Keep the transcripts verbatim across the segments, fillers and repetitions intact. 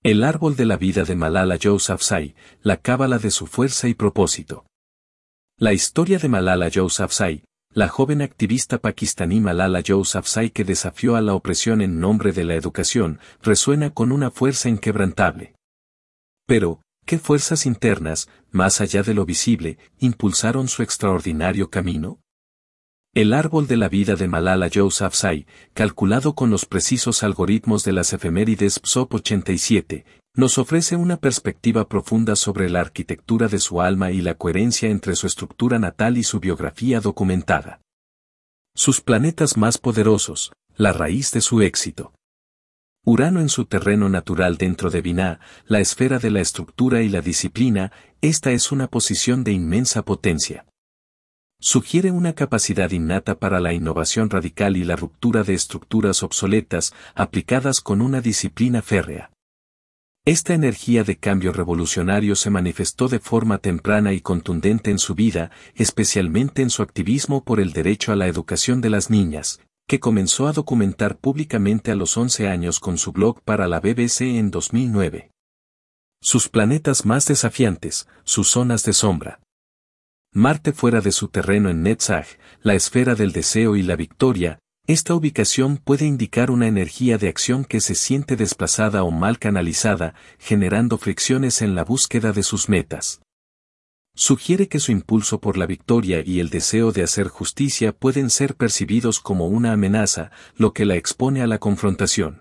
El árbol de la vida de Malala Yousafzai, la cábala de su fuerza y propósito. La historia de Malala Yousafzai, la joven activista pakistaní Malala Yousafzai que desafió a la opresión en nombre de la educación, resuena con una fuerza inquebrantable. Pero, ¿qué fuerzas internas, más allá de lo visible, impulsaron su extraordinario camino? El árbol de la vida de Malala Yousafzai, calculado con los precisos algoritmos de las efemérides P S O P ochenta y siete, nos ofrece una perspectiva profunda sobre la arquitectura de su alma y la coherencia entre su estructura natal y su biografía documentada. Sus planetas más poderosos, la raíz de su éxito. Urano en su terreno natural dentro de Binah, la esfera de la estructura y la disciplina, esta es una posición de inmensa potencia. Sugiere una capacidad innata para la innovación radical y la ruptura de estructuras obsoletas, aplicadas con una disciplina férrea. Esta energía de cambio revolucionario se manifestó de forma temprana y contundente en su vida, especialmente en su activismo por el derecho a la educación de las niñas, que comenzó a documentar públicamente a los once años con su blog para la B B C en dos mil nueve. Sus planetas más desafiantes, sus zonas de sombra. Marte fuera de su terreno en Netzach, la esfera del deseo y la victoria. Esta ubicación puede indicar una energía de acción que se siente desplazada o mal canalizada, generando fricciones en la búsqueda de sus metas. Sugiere que su impulso por la victoria y el deseo de hacer justicia pueden ser percibidos como una amenaza, lo que la expone a la confrontación.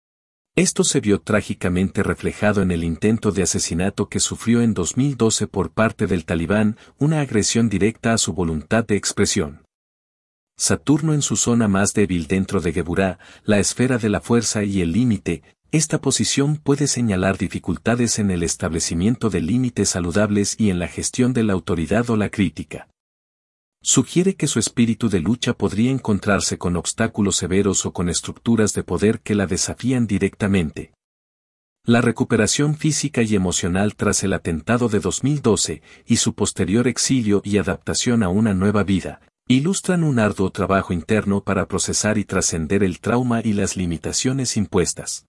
Esto se vio trágicamente reflejado en el intento de asesinato que sufrió en dos mil doce por parte del Talibán, una agresión directa a su voluntad de expresión. Saturno en su zona más débil dentro de Geburah, la esfera de la fuerza y el límite, esta posición puede señalar dificultades en el establecimiento de límites saludables y en la gestión de la autoridad o la crítica. Sugiere que su espíritu de lucha podría encontrarse con obstáculos severos o con estructuras de poder que la desafían directamente. La recuperación física y emocional tras el atentado de dos mil doce y su posterior exilio y adaptación a una nueva vida, ilustran un arduo trabajo interno para procesar y trascender el trauma y las limitaciones impuestas.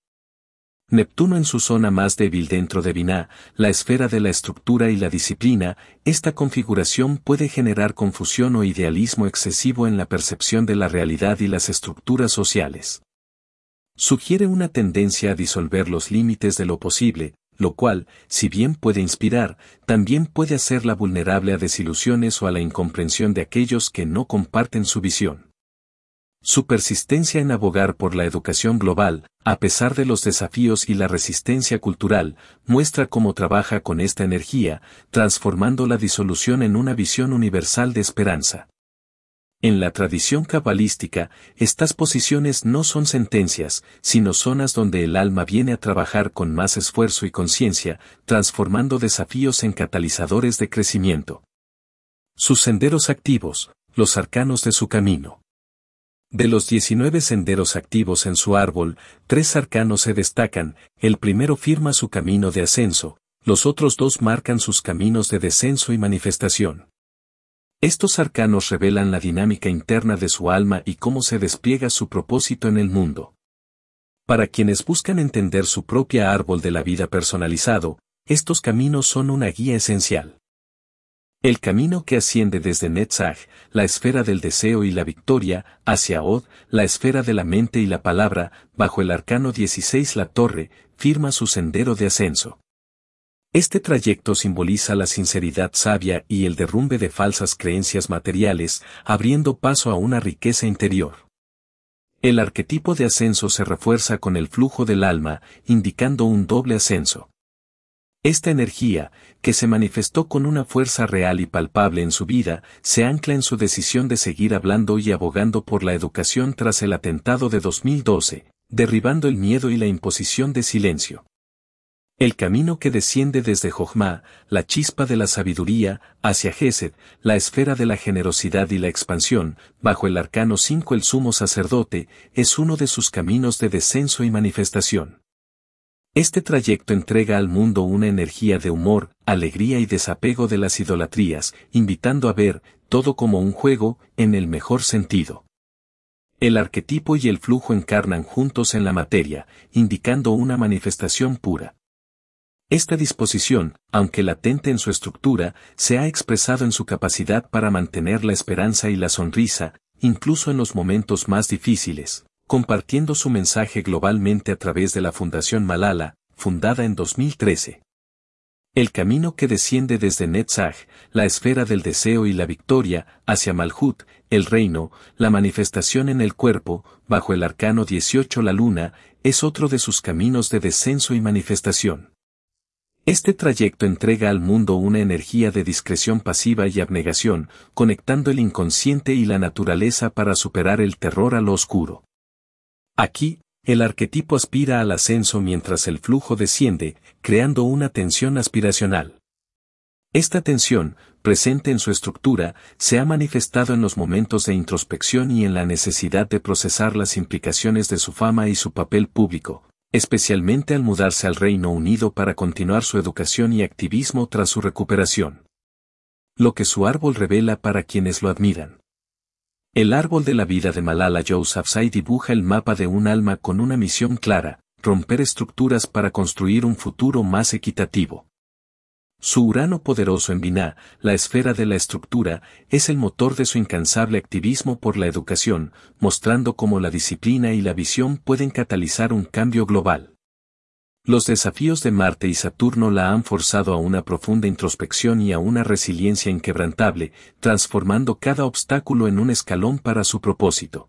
Neptuno en su zona más débil dentro de Binah, la esfera de la estructura y la disciplina, esta configuración puede generar confusión o idealismo excesivo en la percepción de la realidad y las estructuras sociales. Sugiere una tendencia a disolver los límites de lo posible, lo cual, si bien puede inspirar, también puede hacerla vulnerable a desilusiones o a la incomprensión de aquellos que no comparten su visión. Su persistencia en abogar por la educación global, a pesar de los desafíos y la resistencia cultural, muestra cómo trabaja con esta energía, transformando la disolución en una visión universal de esperanza. En la tradición cabalística, estas posiciones no son sentencias, sino zonas donde el alma viene a trabajar con más esfuerzo y conciencia, transformando desafíos en catalizadores de crecimiento. Sus senderos activos, los arcanos de su camino. De los diecinueve senderos activos en su árbol, tres arcanos se destacan, el primero firma su camino de ascenso, los otros dos marcan sus caminos de descenso y manifestación. Estos arcanos revelan la dinámica interna de su alma y cómo se despliega su propósito en el mundo. Para quienes buscan entender su propia árbol de la vida personalizado, estos caminos son una guía esencial. El camino que asciende desde Netzach, la esfera del deseo y la victoria, hacia Od, la esfera de la mente y la palabra, bajo el arcano dieciséis la torre, firma su sendero de ascenso. Este trayecto simboliza la sinceridad sabia y el derrumbe de falsas creencias materiales, abriendo paso a una riqueza interior. El arquetipo de ascenso se refuerza con el flujo del alma, indicando un doble ascenso. Esta energía, que se manifestó con una fuerza real y palpable en su vida, se ancla en su decisión de seguir hablando y abogando por la educación tras el atentado de dos mil doce, derribando el miedo y la imposición de silencio. El camino que desciende desde Jochma, la chispa de la sabiduría, hacia Gesed, la esfera de la generosidad y la expansión, bajo el arcano cinco el sumo sacerdote, es uno de sus caminos de descenso y manifestación. Este trayecto entrega al mundo una energía de humor, alegría y desapego de las idolatrías, invitando a ver todo como un juego, en el mejor sentido. El arquetipo y el flujo encarnan juntos en la materia, indicando una manifestación pura. Esta disposición, aunque latente en su estructura, se ha expresado en su capacidad para mantener la esperanza y la sonrisa, incluso en los momentos más difíciles, compartiendo su mensaje globalmente a través de la Fundación Malala, fundada en dos mil trece. El camino que desciende desde Netzach, la esfera del deseo y la victoria, hacia Malhut, el reino, la manifestación en el cuerpo, bajo el arcano dieciocho la luna, es otro de sus caminos de descenso y manifestación. Este trayecto entrega al mundo una energía de discreción pasiva y abnegación, conectando el inconsciente y la naturaleza para superar el terror a lo oscuro. Aquí, el arquetipo aspira al ascenso mientras el flujo desciende, creando una tensión aspiracional. Esta tensión, presente en su estructura, se ha manifestado en los momentos de introspección y en la necesidad de procesar las implicaciones de su fama y su papel público, especialmente al mudarse al Reino Unido para continuar su educación y activismo tras su recuperación. Lo que su árbol revela para quienes lo admiran. El árbol de la vida de Malala Yousafzai dibuja el mapa de un alma con una misión clara: romper estructuras para construir un futuro más equitativo. Su Urano poderoso en Binah, la esfera de la estructura, es el motor de su incansable activismo por la educación, mostrando cómo la disciplina y la visión pueden catalizar un cambio global. Los desafíos de Marte y Saturno la han forzado a una profunda introspección y a una resiliencia inquebrantable, transformando cada obstáculo en un escalón para su propósito.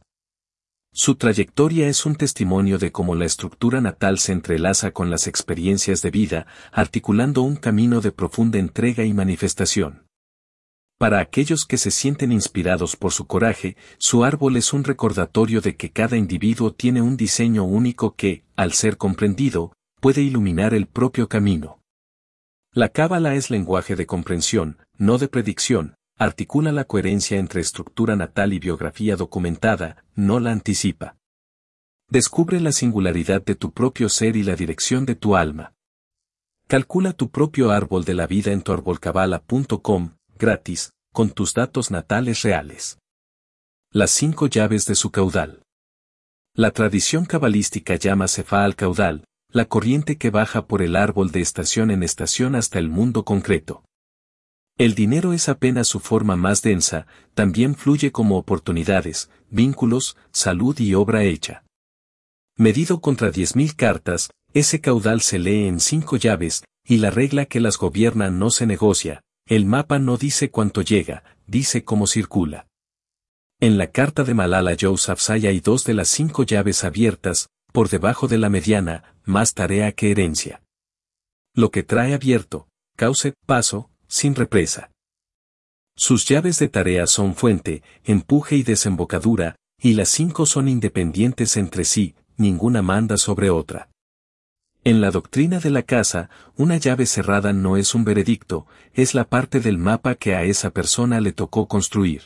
Su trayectoria es un testimonio de cómo la estructura natal se entrelaza con las experiencias de vida, articulando un camino de profunda entrega y manifestación. Para aquellos que se sienten inspirados por su coraje, su árbol es un recordatorio de que cada individuo tiene un diseño único que, al ser comprendido, puede iluminar el propio camino. La cábala es lenguaje de comprensión, no de predicción. Articula la coherencia entre estructura natal y biografía documentada, no la anticipa. Descubre la singularidad de tu propio ser y la dirección de tu alma. Calcula tu propio árbol de la vida en tu arbolcabala punto com, gratis, con tus datos natales reales. Las cinco llaves de su caudal. La tradición cabalística llama Sefá al caudal, la corriente que baja por el árbol de estación en estación hasta el mundo concreto. El dinero es apenas su forma más densa, también fluye como oportunidades, vínculos, salud y obra hecha. Medido contra diez mil cartas, ese caudal se lee en cinco llaves, y la regla que las gobierna no se negocia. El mapa no dice cuánto llega, dice cómo circula. En la carta de Malala Yousafzai hay dos de las cinco llaves abiertas, por debajo de la mediana, más tarea que herencia. Lo que trae abierto, cauce, paso, sin represa. Sus llaves de tarea son fuente, empuje y desembocadura, y las cinco son independientes entre sí, ninguna manda sobre otra. En la doctrina de la casa, una llave cerrada no es un veredicto, es la parte del mapa que a esa persona le tocó construir.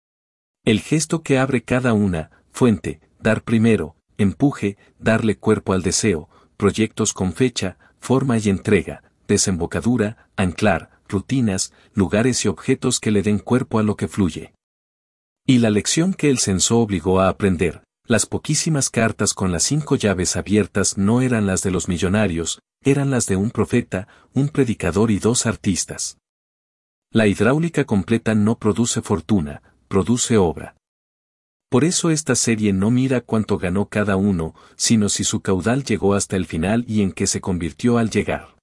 El gesto que abre cada una, fuente, dar primero, empuje, darle cuerpo al deseo, proyectos con fecha, forma y entrega, desembocadura, anclar, rutinas, lugares y objetos que le den cuerpo a lo que fluye. Y la lección que el censo obligó a aprender, las poquísimas cartas con las cinco llaves abiertas no eran las de los millonarios, eran las de un profeta, un predicador y dos artistas. La hidráulica completa no produce fortuna, produce obra. Por eso esta serie no mira cuánto ganó cada uno, sino si su caudal llegó hasta el final y en qué se convirtió al llegar.